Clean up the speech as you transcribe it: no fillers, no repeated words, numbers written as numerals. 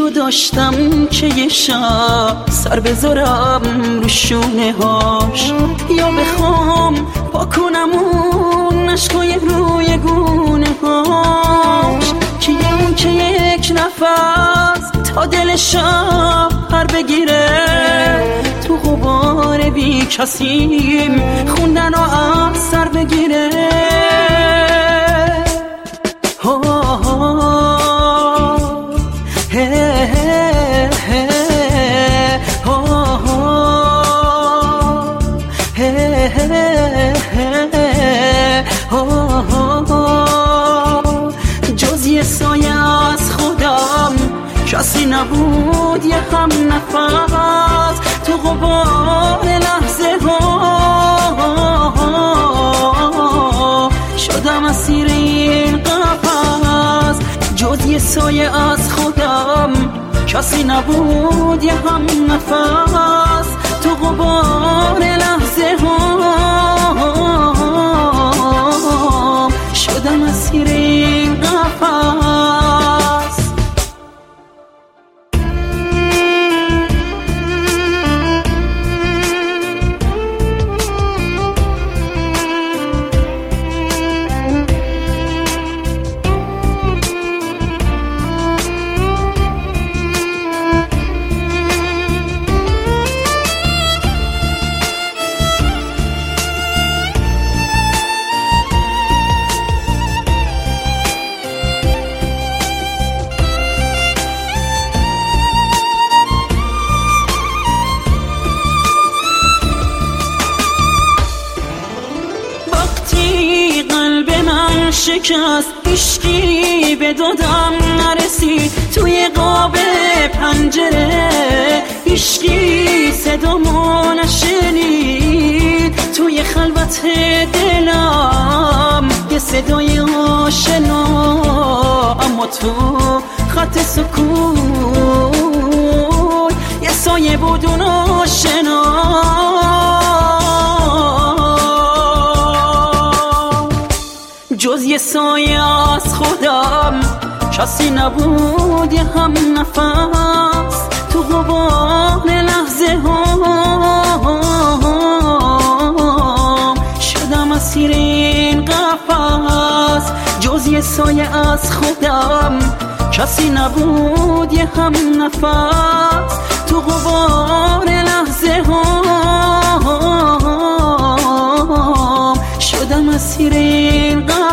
رو داشتم که یه شب سر بذارم رو شونه هاش، یا بخوام پاکنم اون عشقای روی گونه هاش، کیم که یک نفس تا دل شب پر بگیره، تو غبار بی کسیم خوندن و از سر بگیره. جز یه سایه از خودم کسی نبود، یه هم نفس تو غبار لحظه ها شدم اسیر این قفس. جز یه سایه از خودم کسی نبود، یه هم نفس تو غبار لحظه ها شدم اسیر این قفس. شکست عشقی به دادم نرسید، توی قاب پنجره عشقی صدامو نشنید، توی خلوت دلم یه صدای آشنا، اما تو خط سکوت یه سایه بود اون آشنا. جز یه سایه از خودم کسی نبود، یه هم نفس تو غبار لحظه ها شدم اسیر این قفس. جز یه سایه از خودم کسی نبود، یه هم نفس تو غبار لحظه ها شدم اسیر این قفس.